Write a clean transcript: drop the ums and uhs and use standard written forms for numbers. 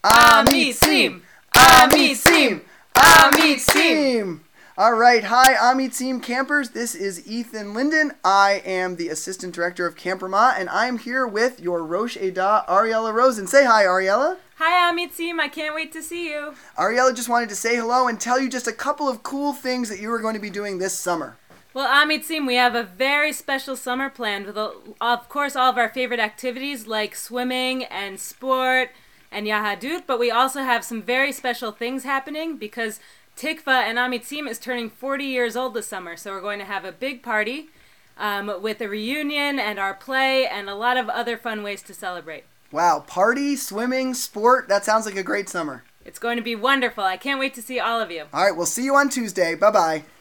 Amitzim! Amitzim! Amitzim! Alright, hi Amitzim campers, this is Ethan Linden. I am the Assistant Director of Camp Ramah, and I am here with your Rosh Edah, Ariella Rosen. Say hi, Ariella. Hi Amitzim, I can't wait to see you. Ariella just wanted to say hello and tell you just a couple of cool things that you are going to be doing this summer. Well, Amitzim, we have a very special summer planned with, of course, all of our favorite activities like swimming and sport and Yahadut, but we also have some very special things happening because Tikva and Amitzim is turning 40 years old this summer, so we're going to have a big party with a reunion and our play and a lot of other fun ways to celebrate. Wow, party, swimming, sport, that sounds like a great summer. It's going to be wonderful. I can't wait to see all of you. All right, we'll see you on Tuesday. Bye-bye.